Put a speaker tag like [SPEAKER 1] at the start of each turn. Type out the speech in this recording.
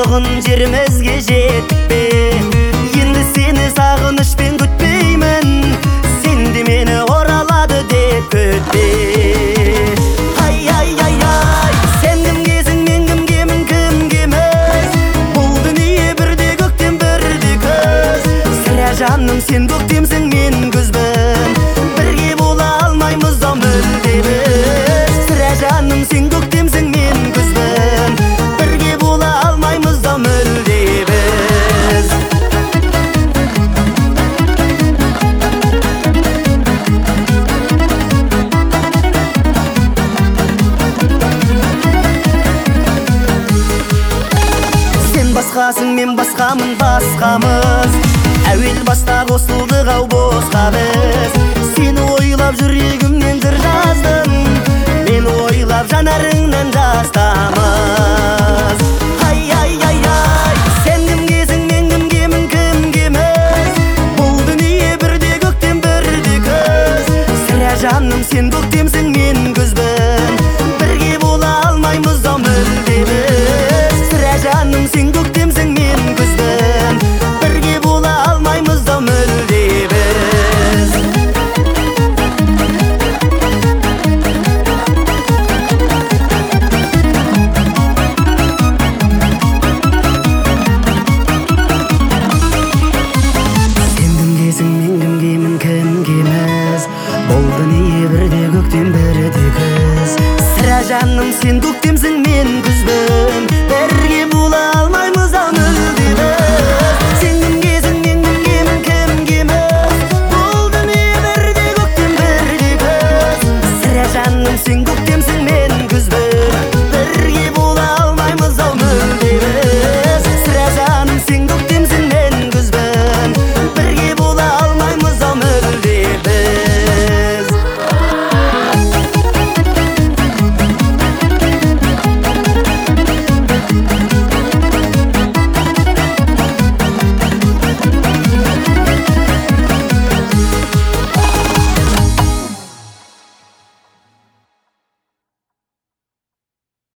[SPEAKER 1] жоғын жерімізге жетпе. Енді сені сағынышпен күтпеймін, сенде мені оралады деп күтпе. Ай, ай, ай, ай, сен кімгесің, мен кімгемін, кімгеміз? Бұл дүние бірде көктем, бірде күз. Сірә жаным, сен көктемсің, мен күзбін. Бірге бола алмаймыз ау мүлде біз. Сірә жаным, сен көктемсің, мен күзбін. Бірге бола алмаймыз ау мүлде біз. Сен басқасың, мен басқамын, басқамыз. Әуел баста қосылдық ау босқа біз. Сені ойлап жүрегімнен жыр жаздым, мен ойлап жанарыңнан жас тамыз.